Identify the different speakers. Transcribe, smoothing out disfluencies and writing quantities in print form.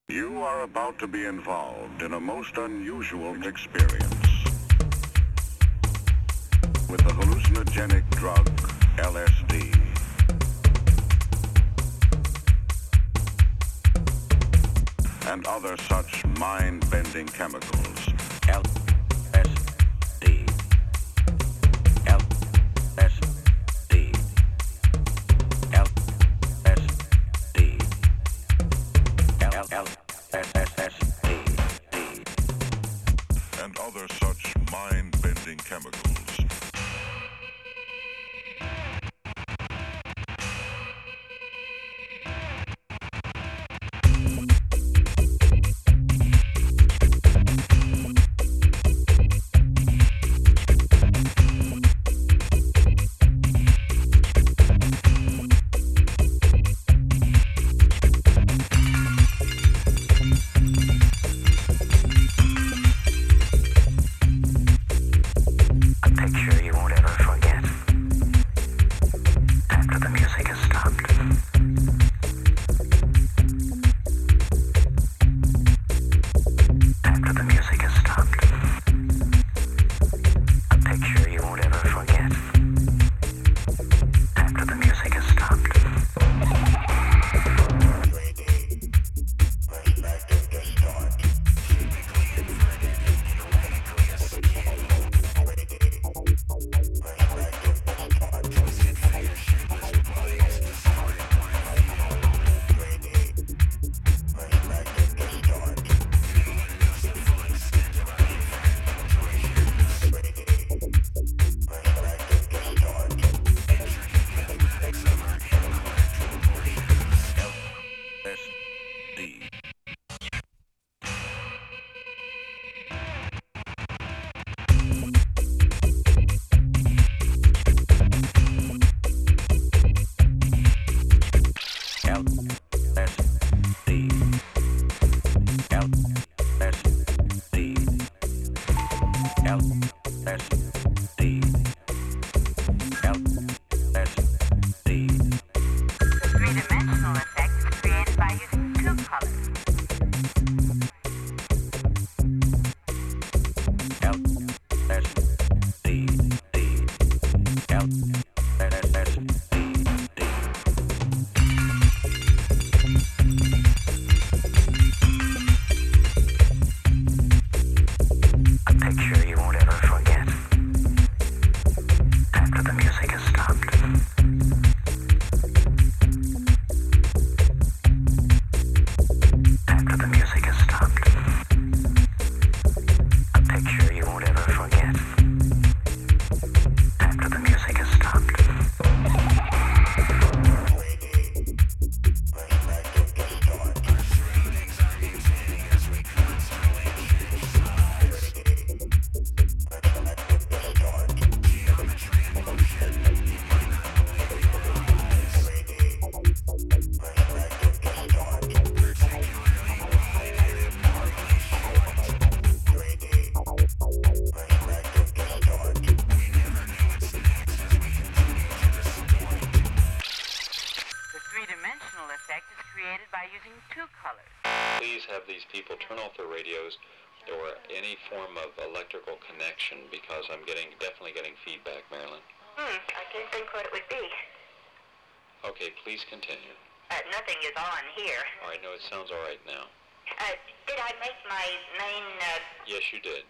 Speaker 1: You are about to be involved in a most unusual experience with the hallucinogenic drug LSD. And other such mind-bending chemicals. LSD. LSD. LSD. LSD. And other such mind-bending chemicals.
Speaker 2: Please have these people turn off their radios or any form of electrical connection because I'm definitely getting feedback, Marilyn.
Speaker 3: I can't think what it would be.
Speaker 2: Okay, please continue.
Speaker 3: Nothing is on here.
Speaker 2: All right, no, it sounds all right now.
Speaker 3: Did I make my main,
Speaker 2: Yes, you did.